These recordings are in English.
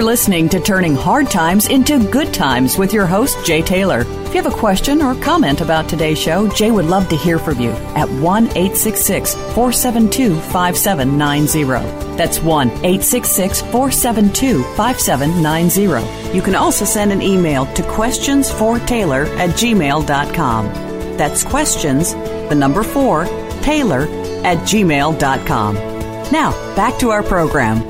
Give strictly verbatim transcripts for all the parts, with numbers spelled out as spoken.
listening to Turning Hard Times into Good Times with your host, Jay Taylor. If you have a question or comment about today's show, Jay would love to hear from you at one eight six six, four seven two, five seven nine zero. That's one eight six six, four seven two, five seven nine zero. You can also send an email to questions for taylor at gmail dot com. That's questions, the number four, Taylor at gmail dot com. Now, back to our program.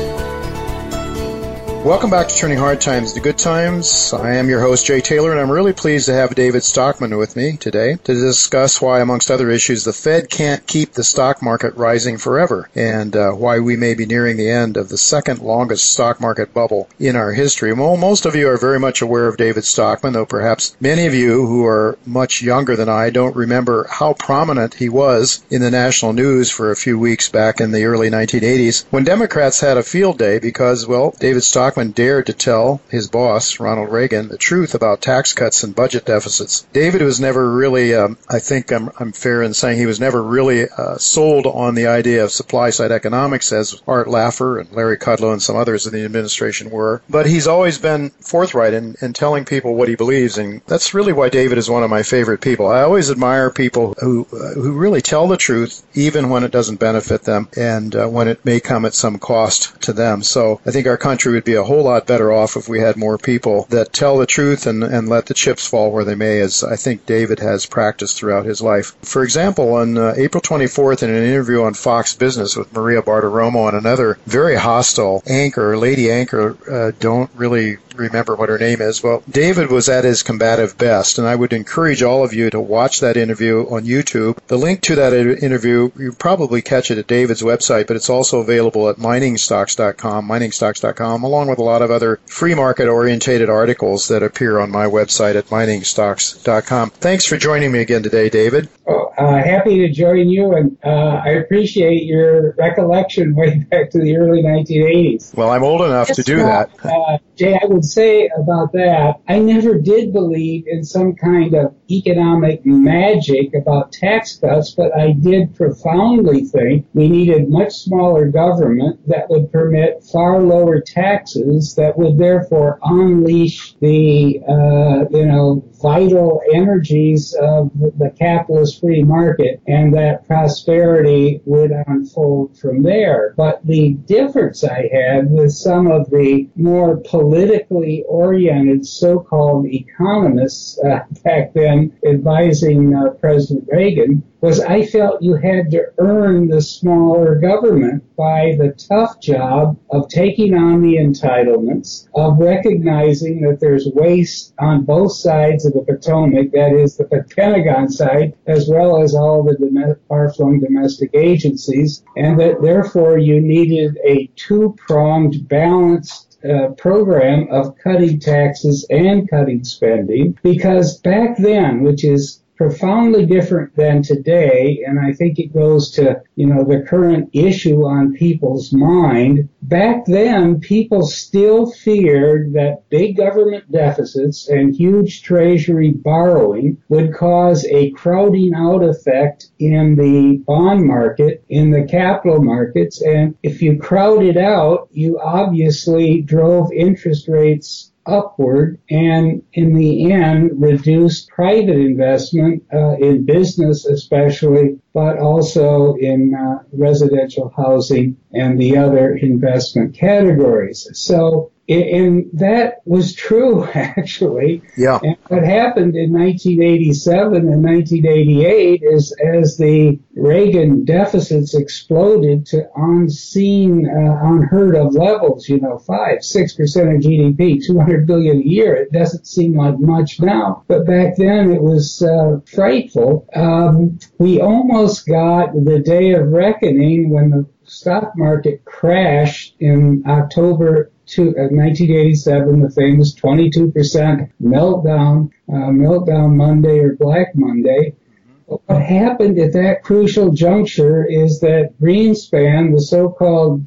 Welcome back to Turning Hard Times to Good Times. I am your host, Jay Taylor, and I'm really pleased to have David Stockman with me today to discuss why, amongst other issues, the Fed can't keep the stock market rising forever, and uh, why we may be nearing the end of the second longest stock market bubble in our history. Well, most of you are very much aware of David Stockman, though perhaps many of you who are much younger than I don't remember how prominent he was in the national news for a few weeks back in the early nineteen eighties, when Democrats had a field day because, well, David Stockman dared to tell his boss, Ronald Reagan, the truth about tax cuts and budget deficits. David was never really, um, I think I'm, I'm fair in saying he was never really uh, sold on the idea of supply-side economics as Art Laffer and Larry Kudlow and some others in the administration were. But he's always been forthright in, in telling people what he believes, and that's really why David is one of my favorite people. I always admire people who uh, who really tell the truth, even when it doesn't benefit them and uh, when it may come at some cost to them. So I think our country would be a whole lot better off if we had more people that tell the truth and, and let the chips fall where they may, as I think David has practiced throughout his life. For example, on uh, April twenty-fourth, in an interview on Fox Business with Maria Bartiromo and another very hostile anchor, lady anchor, uh, don't really remember what her name is. Well, David was at his combative best, and I would encourage all of you to watch that interview on YouTube. The link to that interview, you probably catch it at David's website, but it's also available at mining stocks dot com, mining stocks dot com, along with a lot of other free market-orientated articles that appear on my website at mining stocks dot com. Thanks for joining me again today, David. Oh, uh, happy to join you, and uh, I appreciate your recollection way back to the early nineteen eighties. Well, I'm old enough That's to do not, that. Uh, Jay, I would say about that, I never did believe in some kind of economic magic about tax cuts, but I did profoundly think we needed much smaller government that would permit far lower taxes that would therefore unleash the, uh, you know, vital energies of the capitalist free market, and that prosperity would unfold from there. But the difference I had with some of the more politically oriented so-called economists uh, back then advising uh, President Reagan was I felt you had to earn the smaller government by the tough job of taking on the entitlements, of recognizing that there's waste on both sides of the Potomac, that is the Pentagon side, as well as all the dom- far-flung domestic agencies, and that therefore you needed a two-pronged, balanced Uh, program of cutting taxes and cutting spending, because back then, which is profoundly different than today, and I think it goes to, you know, the current issue on people's mind. Back then, people still feared that big government deficits and huge treasury borrowing would cause a crowding out effect in the bond market, in the capital markets, and if you crowded out, you obviously drove interest rates upward, and in the end reduced private investment uh, in business especially, but also in uh, residential housing and the other investment categories. So, and that was true, actually. Yeah. And what happened in nineteen eighty-seven and nineteen eighty-eight is as the Reagan deficits exploded to unseen, uh, unheard of levels, you know, five, six percent of G D P, two hundred billion a year. It doesn't seem like much now, but back then it was uh, frightful. Um, we almost got the day of reckoning when the stock market crashed in October to, uh, nineteen eighty-seven, the famous twenty-two percent meltdown, uh, meltdown Monday or Black Monday. But what happened at that crucial juncture is that Greenspan, the so-called uh,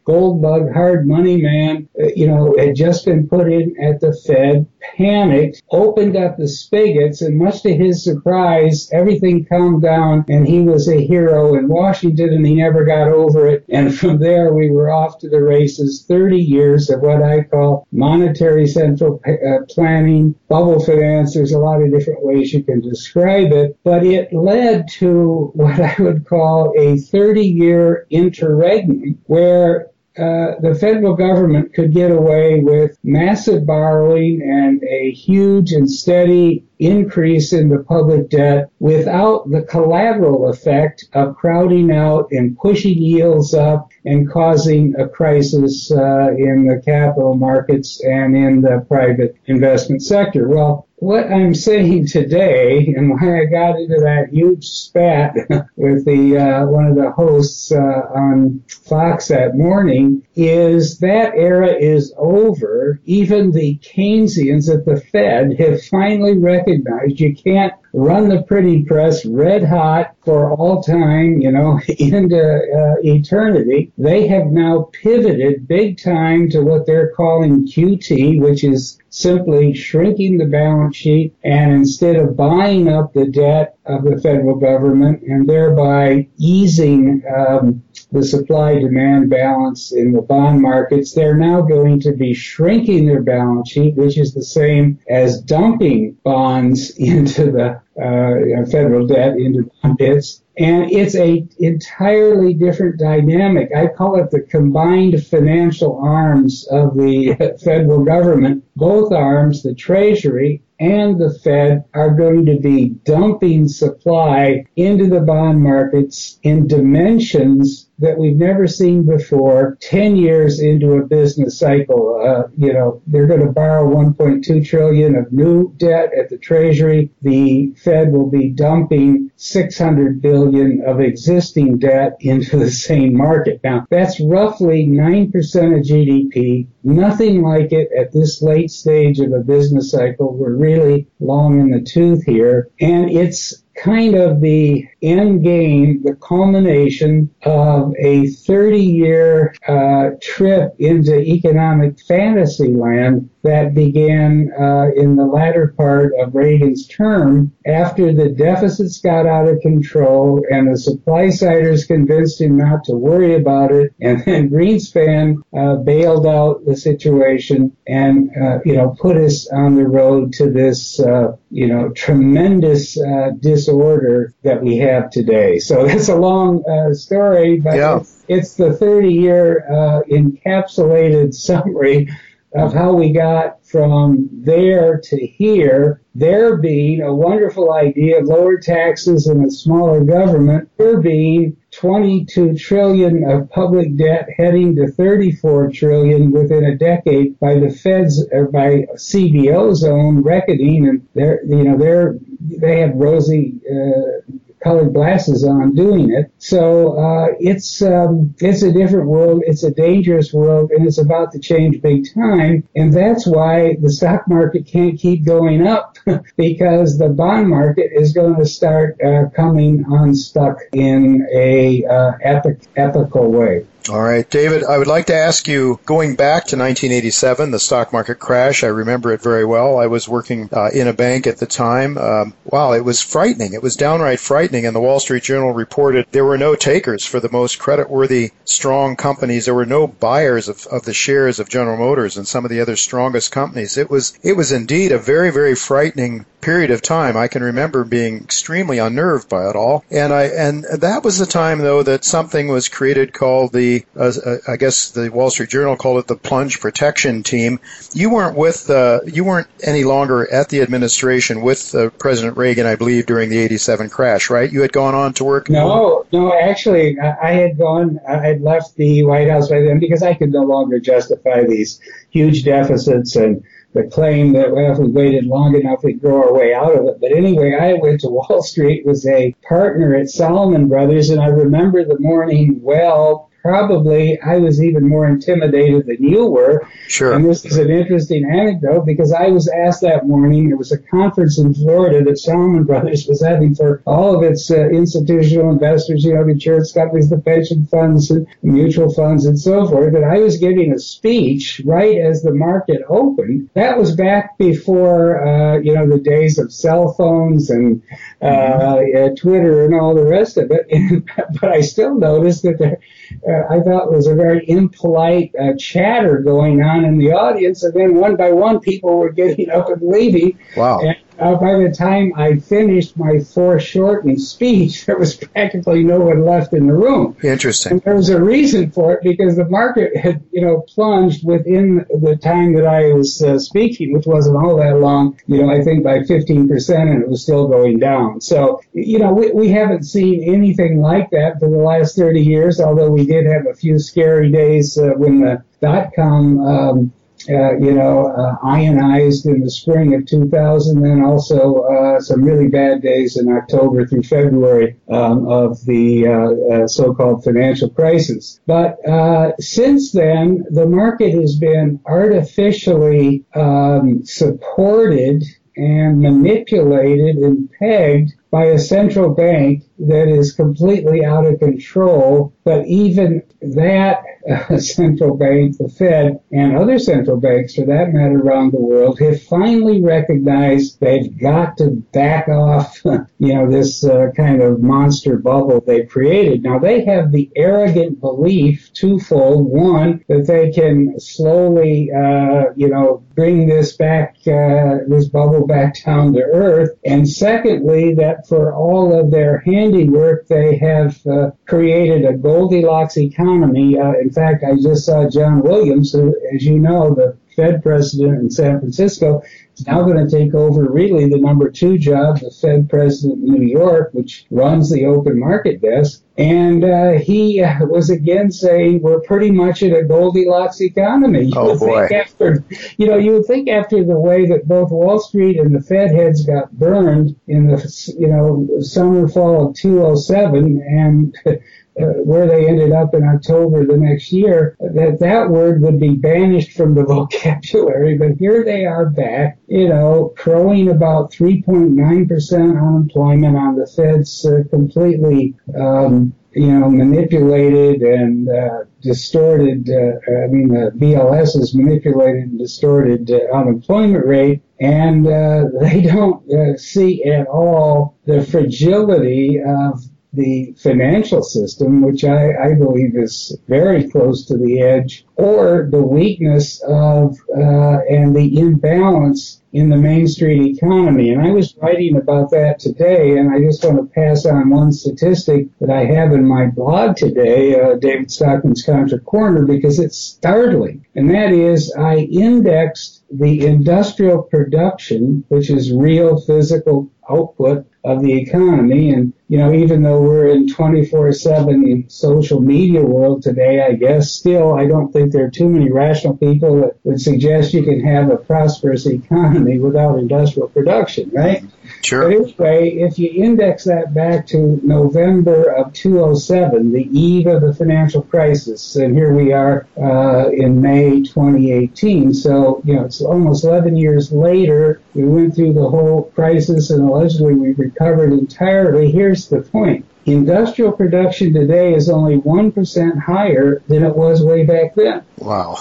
gold bug, hard money man, uh, you know, had just been put in at the Fed, panicked, opened up the spigots, and much to his surprise, everything calmed down, and he was a hero in Washington, and he never got over it. And from there, we were off to the races. thirty years of what I call monetary central uh, planning, bubble finance. There's a lot of different ways you can describe it, but it led to what I would call a thirty-year interregnum where Uh, the federal government could get away with massive borrowing and a huge and steady increase in the public debt without the collateral effect of crowding out and pushing yields up and causing a crisis uh, in the capital markets and in the private investment sector. Well, what I'm saying today, and why I got into that huge spat with the uh, one of the hosts uh, on Fox that morning, is that era is over. Even the Keynesians at the Fed have finally recognized you can't run the printing press red hot for all time, you know, into uh, eternity. They have now pivoted big time to what they're calling Q T, which is simply shrinking the balance sheet, and instead of buying up the debt of the federal government and thereby easing um, the supply-demand balance in the bond markets, they're now going to be shrinking their balance sheet, which is the same as dumping bonds into the uh, federal debt into bond pits. And it's a entirely different dynamic. I call it the combined financial arms of the federal government. Both arms, the Treasury and the Fed, are going to be dumping supply into the bond markets in dimensions that we've never seen before, ten years into a business cycle. Uh, you know, they're going to borrow one point two trillion dollars of new debt at the Treasury. The Fed will be dumping six hundred billion dollars of existing debt into the same market. Now, that's roughly nine percent of G D P. Nothing like it at this late stage of a business cycle. We're really long in the tooth here. And it's kind of the end game, the culmination of a thirty-year uh, trip into economic fantasy land that began uh, in the latter part of Reagan's term after the deficits got out of control and the supply-siders convinced him not to worry about it, and then Greenspan uh, bailed out the situation and, uh, you know, put us on the road to this, uh, you know, tremendous uh, disorder that we have today. So that's a long uh, story, but yeah. it's, it's the thirty-year uh, encapsulated summary of how we got from there to here, there being a wonderful idea of lower taxes and a smaller government, there being twenty-two trillion dollars of public debt heading to thirty-four trillion dollars within a decade by the Fed's or by C B O's own reckoning, and they're, you know, they're, they have rosy uh, colored glasses on doing it. So uh, it's um, it's a different world. It's a dangerous world, and it's about to change big time. And that's why the stock market can't keep going up because the bond market is going to start uh, coming unstuck in a uh, epic, epical way. All right, David, I would like to ask you, going back to nineteen eighty-seven, the stock market crash, I remember it very well. I was working uh, in a bank at the time. Um, wow, it was frightening. It was downright frightening, and the Wall Street Journal reported there were no takers for the most creditworthy, strong companies. There were no buyers of, of the shares of General Motors and some of the other strongest companies. It was, it was indeed a very, very frightening period of time. I can remember being extremely unnerved by it all. And I and that was the time, though, that something was created called the, uh, I guess the Wall Street Journal called it the Plunge Protection Team. You weren't with, uh, you weren't any longer at the administration with uh, President Reagan, I believe, during the eighty-seven crash, right? You had gone on to work? No, no, actually, I had gone, I had left the White House by then because I could no longer justify these huge deficits and the claim that, well, if we waited long enough, we'd grow our way out of it. But anyway, I went to Wall Street, was a partner at Salomon Brothers, and I remember the morning well, probably I was even more intimidated than you were. Sure. And this is an interesting anecdote because I was asked that morning, it was a conference in Florida that Salomon Brothers was having for all of its uh, institutional investors, you know, the insurance companies, the pension funds, and mutual funds, and so forth. And I was giving a speech right as the market opened. That was back before, uh, you know, the days of cell phones and uh, uh, Twitter and all the rest of it. And, but I still noticed that there, uh, I thought it was a very impolite uh, chatter going on in the audience. And then one by one, people were getting up and leaving. Wow. And, Uh, by the time I finished my foreshortened speech, there was practically no one left in the room. Interesting. And there was a reason for it because the market had, you know, plunged within the time that I was uh, speaking, which wasn't all that long, you know, I think by fifteen percent, and it was still going down. So, you know, we, we haven't seen anything like that for the last thirty years, although we did have a few scary days uh, when the dot-com um Uh, you know, uh, ionized in the spring of two thousand, and also uh, some really bad days in October through February um, of the uh, uh, so-called financial crisis. But uh, since then, the market has been artificially um, supported and manipulated and pegged by a central bank that is completely out of control. But even that uh, central bank, the Fed, and other central banks, for that matter, around the world, have finally recognized they've got to back off, you know, this uh, kind of monster bubble they've created. Now, they have the arrogant belief, twofold. One, that they can slowly, uh, you know, bring this back, uh, this bubble back down to earth. And secondly, that for all of their handiwork, they have uh, created a Goldilocks economy. Uh, in fact, I just saw John Williams, who, as you know, the Fed president in San Francisco, is now going to take over really the number two job, the Fed president in New York, which runs the open market desk. And uh, he uh, was again saying we're pretty much in a Goldilocks economy. You oh, would boy. Think after, you know, you would think after the way that both Wall Street and the Fed heads got burned in the, you know, summer, fall of two oh seven, and Uh, where they ended up in October the next year, that that word would be banished from the vocabulary. But here they are back, you know, crowing about three point nine percent unemployment on the Fed's uh, completely, um, you know, manipulated and uh, distorted, uh, I mean, the B L S is manipulated and distorted uh, unemployment rate. And uh, they don't uh, see at all the fragility of the financial system, which I, I believe is very close to the edge, or the weakness of uh, and the imbalance in the Main Street economy. And I was writing about that today, and I just want to pass on one statistic that I have in my blog today, uh, David Stockman's Contra Corner, because it's startling. And that is, I indexed the industrial production, which is real physical output of the economy. And, you know, even though we're in twenty-four seven social media world today, I guess, still, I don't think there are too many rational people that would suggest you can have a prosperous economy without industrial production, right? Sure. But anyway, if you index that back to November of two oh seven, the eve of the financial crisis, and here we are uh, in May twenty eighteen, so, you know, it's almost eleven years later. We went through the whole crisis, and allegedly we recovered entirely. Here's the point. Industrial production today is only one percent higher than it was way back then. Wow.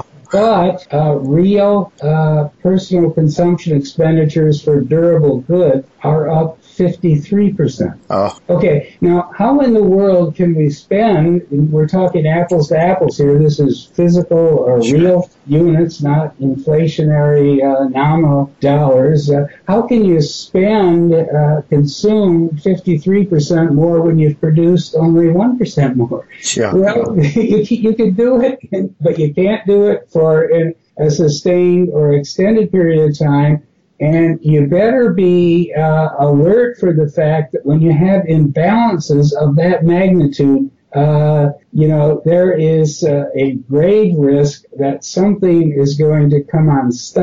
But uh, real uh, personal consumption expenditures for durable goods are up fifty-three percent. Oh. Okay, now how in the world can we spend, we're talking apples to apples here, this is physical or Sure. real units, not inflationary uh, nominal dollars. Uh, how can you spend, uh, consume fifty-three percent more when you've produced only one percent more? Yeah. Well, you, you can do it, but you can't do it for a sustained or extended period of time. And you better be uh, alert for the fact that when you have imbalances of that magnitude, uh, you know, there is uh, a grave risk that something is going to come unstuck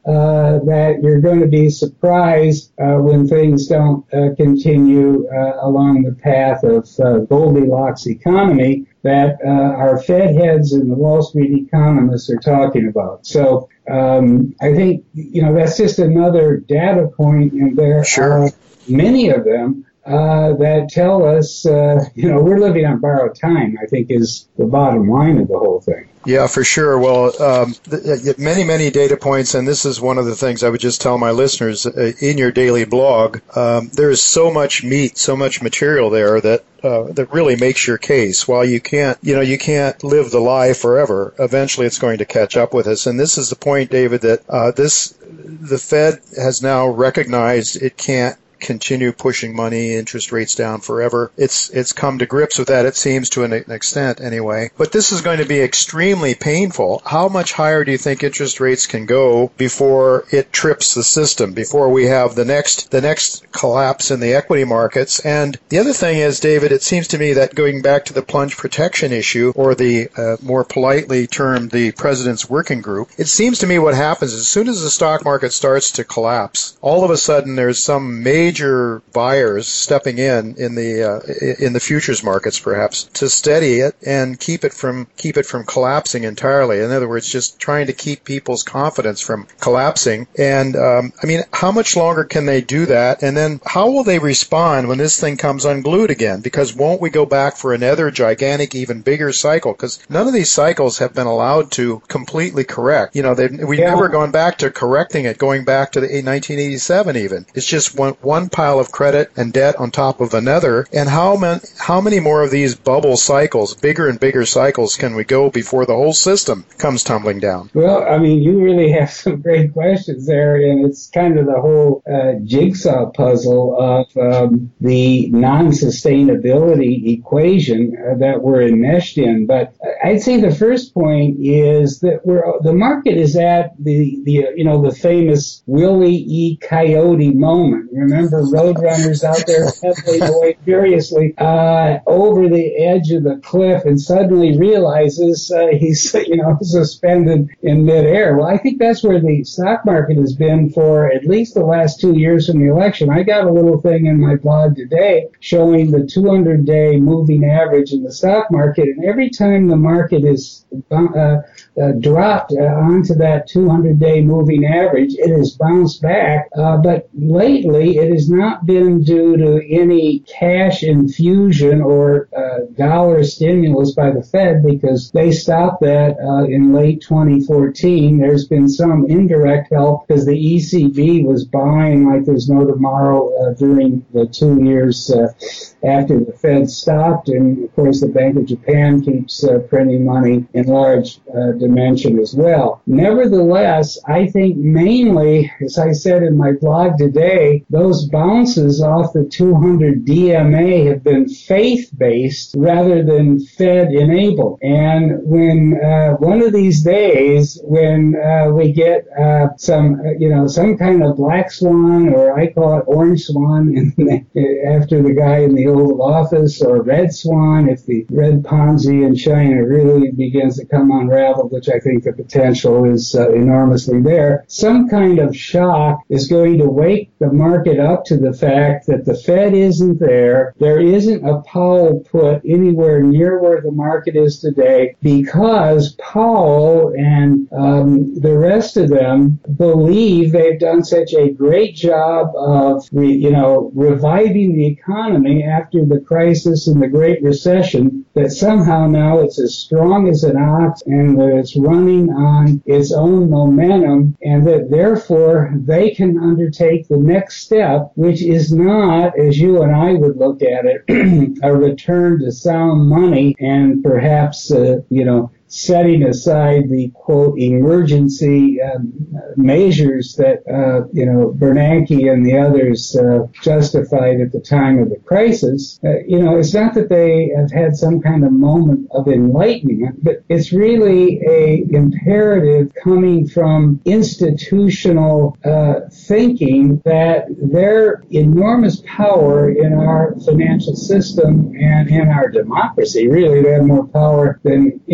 uh, that you're going to be surprised uh, when things don't uh, continue uh, along the path of uh, Goldilocks economy that uh, our Fed heads and the Wall Street economists are talking about. So um, I think, you know, that's just another data point, and there Sure. are many of them uh, that tell us, uh, you know, we're living on borrowed time, I think is the bottom line of the whole thing. Yeah, for sure. Well, um, th- many, many data points, and this is one of the things I would just tell my listeners uh, in your daily blog. Um, there is so much meat, so much material there that uh, that really makes your case. While you can't, you know, you can't live the lie forever. Eventually, it's going to catch up with us. And this is the point, David, that uh, this the Fed has now recognized it can't continue pushing money, interest rates down forever. It's it's come to grips with that, it seems, to an extent anyway. But this is going to be extremely painful. How much higher do you think interest rates can go before it trips the system, before we have the next the next collapse in the equity markets? And the other thing is, David, it seems to me that going back to the plunge protection issue, or the uh, more politely termed the President's Working Group, it seems to me what happens is as soon as the stock market starts to collapse, all of a sudden there's some major Major buyers stepping in in the uh, in the futures markets, perhaps, to steady it and keep it from keep it from collapsing entirely. In other words, just trying to keep people's confidence from collapsing. And um, I mean, how much longer can they do that? And then how will they respond when this thing comes unglued again? Because won't we go back for another gigantic, even bigger cycle? Because none of these cycles have been allowed to completely correct. You know, we've yeah. never gone back to correcting it, going back to the nineteen eighty-seven even. It's just one one pile of credit and debt on top of another. And how many, how many more of these bubble cycles, bigger and bigger cycles, can we go before the whole system comes tumbling down? Well, I mean, you really have some great questions there, and it's kind of the whole uh, jigsaw puzzle of um, the non-sustainability equation uh, that we're enmeshed in. But I'd say the first point is that we're the market is at the, the you know, the famous Willie E. Coyote moment. Remember roadrunners out there pedaling away furiously uh, over the edge of the cliff, and suddenly realizes uh, he's, you know, suspended in midair. Well, I think that's where the stock market has been for at least the last two years from the election. I got a little thing in my blog today showing the two hundred day moving average in the stock market, and every time the market is uh, uh, dropped uh, onto that two hundred day moving average, it has bounced back. Uh, but lately, it has not been due to any cash infusion or uh, dollar stimulus by the Fed, because they stopped that uh, in late twenty fourteen. There's been some indirect help because the E C B was buying like there's no tomorrow uh, during the two years uh, after the Fed stopped. And, of course, the Bank of Japan keeps uh, printing money in large uh, dimension as well. Nevertheless, I think mainly, as I said in my blog today, those bounces off the two hundred D M A have been faith-based rather than Fed-enabled. And when uh, one of these days, when uh, we get uh, some, uh, you know, some kind of black swan, or I call it orange swan, in the, after the guy in the Oval Office, or red swan, if the red Ponzi in China really begins to come unraveled, which I think the potential is uh, enormously there, some kind of shock is going to wake the market up to the fact that the Fed isn't there. There isn't a Powell put anywhere near where the market is today, because Powell and um, the rest of them believe they've done such a great job of, re, you know, reviving the economy after the crisis and the Great Recession, that somehow now it's as strong as an ox and that it's running on its own momentum, and that therefore they can undertake the next step, which is not, as you and I would look at it, a return to sound money and perhaps, uh, you know, setting aside the, quote, emergency um, measures that, uh, you know, Bernanke and the others uh, justified at the time of the crisis. Uh, you know, it's not that they have had some kind of moment of enlightenment, but it's really a imperative coming from institutional uh, thinking that their enormous power in our financial system and in our democracy, really, they have more power than any Saturday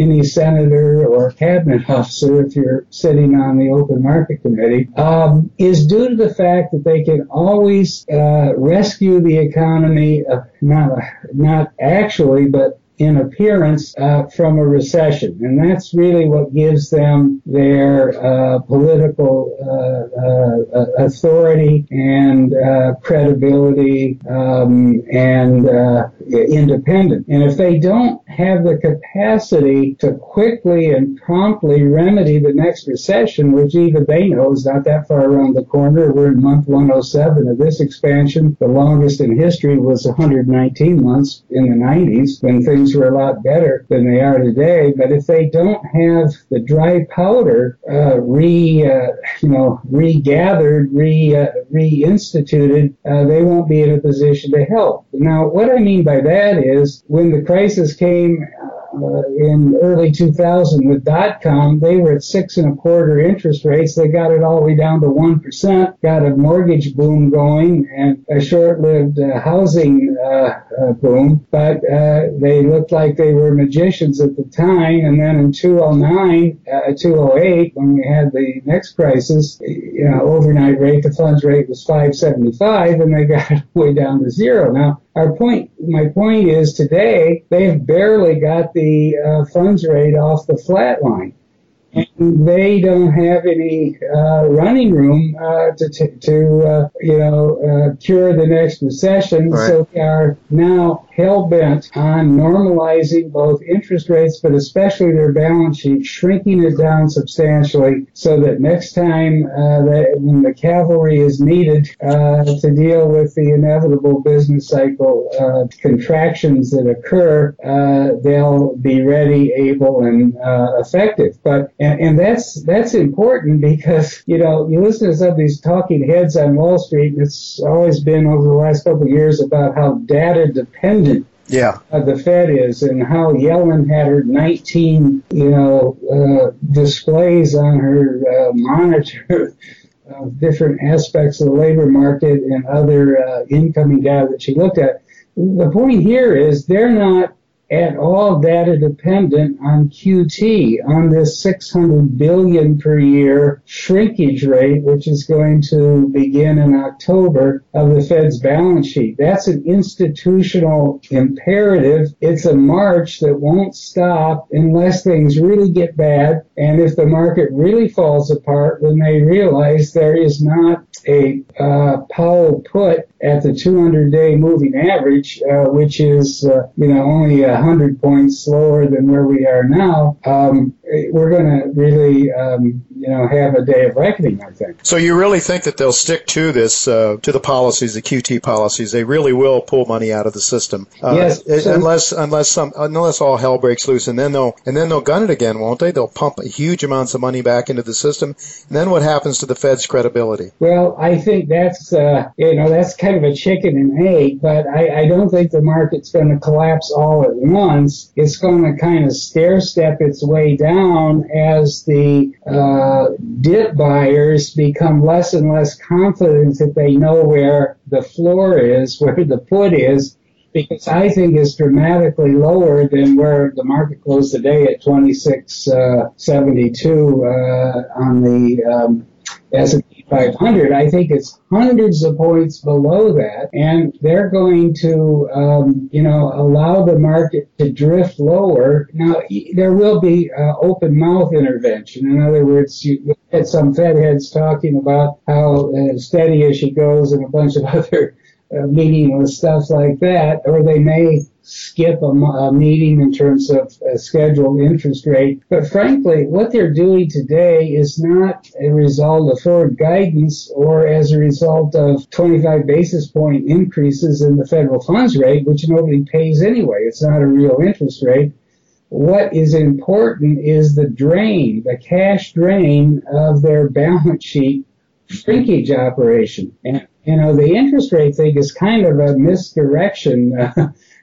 senator or cabinet officer, if you're sitting on the open market committee, um, is due to the fact that they can always uh, rescue the economy, uh, not not actually, but in appearance, uh, from a recession. And that's really what gives them their uh, political uh, uh, authority and uh, credibility um, and uh, independence. And if they don't have the capacity to quickly and promptly remedy the next recession, which even they know is not that far around the corner, we're in month one oh seven of this expansion. The longest in history was one hundred nineteen months in the nineties when things were a lot better than they are today. But if they don't have the dry powder uh, re, uh, you know, regathered, re, uh, reinstituted, uh, they won't be in a position to help. Now, what I mean by that is when the crisis came Uh, in early two thousand with dot-com, they were at six and a quarter interest rates. They got it all the way down to one percent, got a mortgage boom going and a short-lived uh, housing uh, uh, boom. But uh, they looked like they were magicians at the time. And then in two oh nine, uh, two oh eight, when we had the next crisis, you know, overnight rate, the funds rate was five seventy-five, and they got it way down to zero. Now, our point, my point is today they've barely got the uh, funds rate off the flat line. And they don't have any uh, running room uh, to, to, to uh, you know, uh, cure the next recession. Right. So they are now hell-bent on normalizing both interest rates, but especially their balance sheet, shrinking it down substantially so that next time uh, that when the cavalry is needed uh, to deal with the inevitable business cycle uh, contractions that occur, uh, they'll be ready, able, and uh, effective. But And, and that's that's important because, you know, you listen to some of these talking heads on Wall Street, and it's always been over the last couple of years about how data dependent yeah. uh, the Fed is and how Yellen had her nineteen, you know, uh, displays on her uh, monitor of different aspects of the labor market and other uh, incoming data that she looked at. The point here is they're not at all data dependent on Q T, on this six hundred billion per year shrinkage rate, which is going to begin in October of the Fed's balance sheet. That's an institutional imperative. It's a march that won't stop unless things really get bad. And if the market really falls apart, when they realize there is not a uh, Powell put at the two hundred day moving average, uh, which is, uh, you know, only one hundred points slower than where we are now, um, we're going to really, um, you know, have a day of reckoning, I think. So you really think that they'll stick to this, uh, to the policies, the Q T policies? They really will pull money out of the system, uh, yes, so, unless unless some unless all hell breaks loose, and then they'll and then they'll gun it again, won't they? They'll pump huge amounts of money back into the system, and then what happens to the Fed's credibility? Well, I think that's uh, you know that's kind of a chicken and egg, but I, I don't think the market's going to collapse all at once. It's going to kind of stair step its way down as the uh, dip buyers become less and less confident that they know where the floor is, where the put is, because I think it's dramatically lower than where the market closed today at twenty-six seventy-two uh, on the um, S and P five hundred. I think it's hundreds of points below that, and they're going to, um, you know, allow the market to drift lower. Now, there will be uh, open mouth intervention. In other words, you had some Fed heads talking about how uh, steady as she goes and a bunch of other uh, meaningless stuff like that, or they may skip a, a meeting in terms of a scheduled interest rate. But frankly, what they're doing today is not a result of forward guidance or as a result of twenty-five basis point increases in the federal funds rate, which nobody pays anyway. It's not a real interest rate. What is important is the drain, the cash drain of their balance sheet shrinkage operation. And, you know, the interest rate thing is kind of a misdirection. Uh,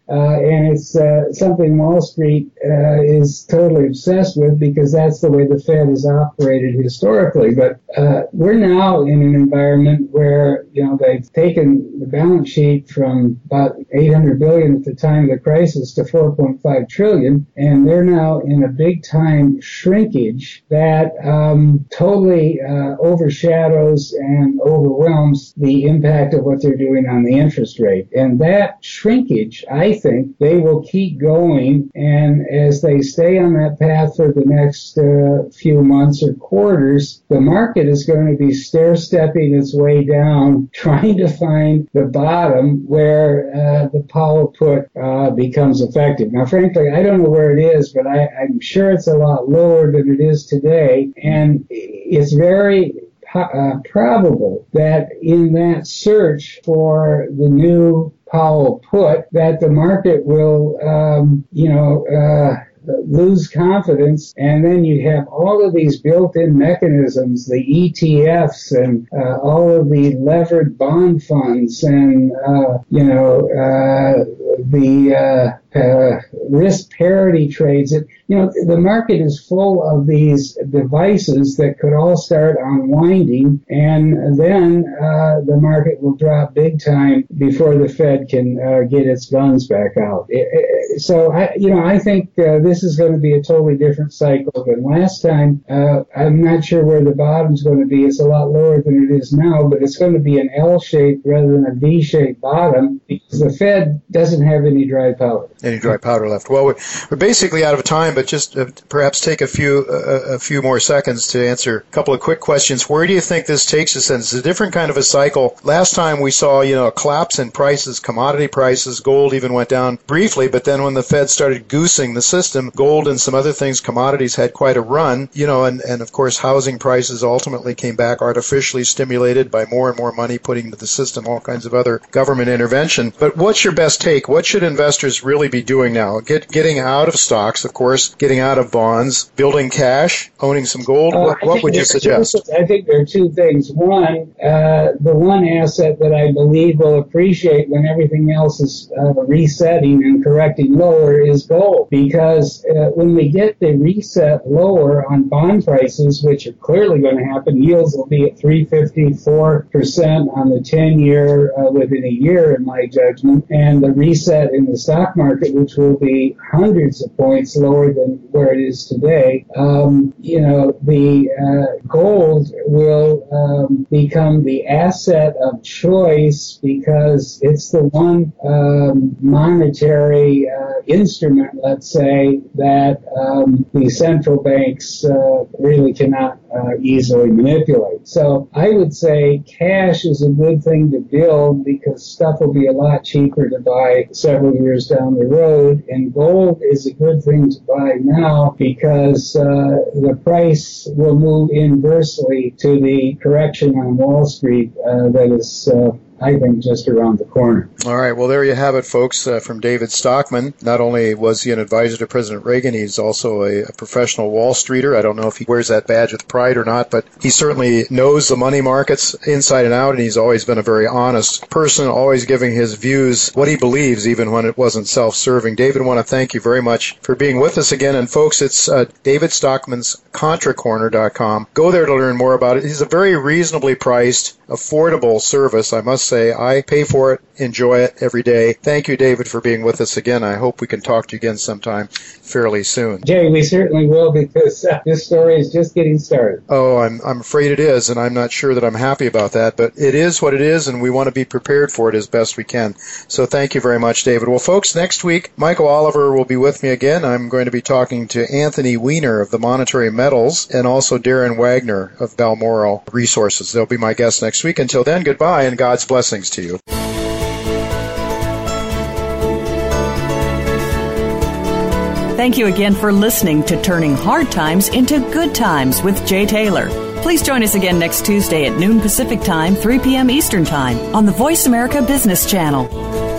uh, and it's uh, something Wall Street uh, is totally obsessed with because that's the way the Fed has operated historically. But uh, we're now in an environment where, you know, they've taken the balance sheet from about eight hundred billion dollars at the time of the crisis to four point five trillion dollars, and they're now in a big-time shrinkage that um, totally uh, overshadows and overwhelms the impact of what they're doing on the interest rate. And that shrinkage, I think, they will keep going, and as they stay on that path for the next uh, few months or quarters, the market is going to be stair-stepping its way down, trying to find the bottom where uh, the Powell put uh, becomes effective. Now, frankly, I don't know where it is, but I, I'm sure it's a lot lower than it is today, and it's very uh, probable that in that search for the new Powell put, that the market will, um, you know, uh, lose confidence, and then you have all of these built-in mechanisms, the E T Fs and uh, all of the levered bond funds and, uh, you know, uh, the uh, uh, risk parity trades. It, you know, the market is full of these devices that could all start unwinding, and then uh, the market will drop big time before the Fed can uh, get its guns back out. It, it, so, I, you know, I think uh, this is going to be a totally different cycle than last time. Uh, I'm not sure where the bottom's going to be. It's a lot lower than it is now, but it's going to be an L-shaped rather than a V-shaped bottom because the Fed doesn't have any dry powder. Any dry powder left. Well, we're, we're basically out of time, but just uh, perhaps take a few uh, a few more seconds to answer a couple of quick questions. Where do you think this takes us? And it's a different kind of a cycle. Last time we saw, you know, a collapse in prices, commodity prices, gold even went down briefly, but then when the Fed started goosing the system, gold and some other things, commodities had quite a run, you know, and, and of course housing prices ultimately came back artificially stimulated by more and more money putting into the system, all kinds of other government intervention. But what's your best take? What should investors really be doing now? Get, getting out of stocks, of course, getting out of bonds, building cash, owning some gold? Uh, what what would you suggest? Two, I think there are two things. One, uh, the one asset that I believe will appreciate when everything else is uh, resetting and correcting lower is gold, because uh, when we get the reset lower on bond prices, which are clearly going to happen, yields will be at three fifty-four percent on the ten-year uh, within a year, in my judgment, and the reset in the stock market, which will be hundreds of points lower than where it is today. Um, you know, the uh, gold will um, become the asset of choice because it's the one um, monetary uh, instrument, let's say, that um, the central banks uh, really cannot uh, easily manipulate. So I would say cash is a good thing to build because stuff will be a lot cheaper to buy several years down the road, and gold is a good thing to buy now because uh, the price will move inversely to the correction on Wall Street uh, that is uh, I think just around the corner. All right. Well, there you have it, folks, uh, from David Stockman. Not only was he an advisor to President Reagan, he's also a, a professional Wall Streeter. I don't know if he wears that badge with pride or not, but he certainly knows the money markets inside and out, and he's always been a very honest person, always giving his views, what he believes, even when it wasn't self-serving. David, I want to thank you very much for being with us again. And, folks, it's uh, David Stockman's Contra Corner dot com. Go there to learn more about it. He's a very reasonably priced, affordable service, I must say. I pay for it, enjoy it every day. Thank you, David, for being with us again. I hope we can talk to you again sometime fairly soon. Jay, we certainly will, because uh, this story is just getting started. Oh, I'm I'm afraid it is, and I'm not sure that I'm happy about that, but it is what it is, and we want to be prepared for it as best we can. So thank you very much, David. Well, folks, next week, Michael Oliver will be with me again. I'm going to be talking to Anthony Weiner of the Monetary Metals and also Darren Wagner of Balmoral Resources. They'll be my guests next week. Until then, goodbye, and God's blessings to you. Thank you again for listening to Turning Hard Times into Good Times with Jay Taylor. Please join us again next Tuesday at noon Pacific Time, three p.m. Eastern Time on the Voice America Business Channel.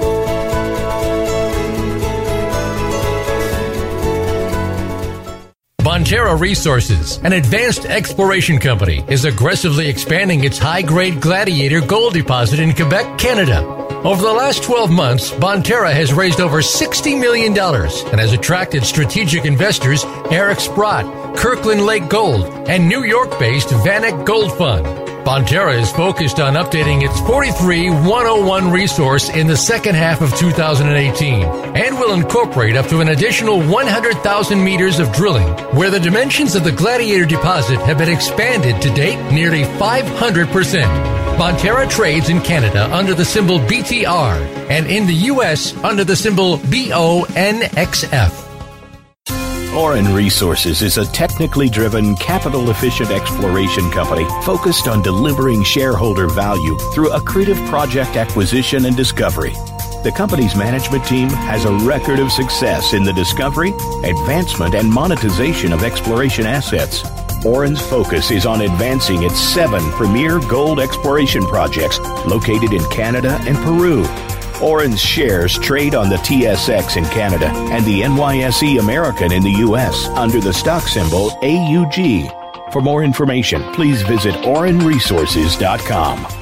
Bonterra Resources, an advanced exploration company, is aggressively expanding its high-grade Gladiator gold deposit in Quebec, Canada. Over the last twelve months, Bonterra has raised over sixty million dollars and has attracted strategic investors Eric Sprott, Kirkland Lake Gold, and New York-based Vanek Gold Fund. Bonterra is focused on updating its forty-three one oh one resource in the second half of two thousand eighteen and will incorporate up to an additional one hundred thousand meters of drilling, where the dimensions of the Gladiator deposit have been expanded to date nearly five hundred percent. Bonterra trades in Canada under the symbol B T R and in the U S under the symbol B O N X F. Orin Resources is a technically driven, capital-efficient exploration company focused on delivering shareholder value through accretive project acquisition and discovery. The company's management team has a record of success in the discovery, advancement, and monetization of exploration assets. Orin's focus is on advancing its seven premier gold exploration projects located in Canada and Peru. Orin's shares trade on the T S X in Canada and the N Y S E American in the U S under the stock symbol A U G. For more information, please visit orin resources dot com.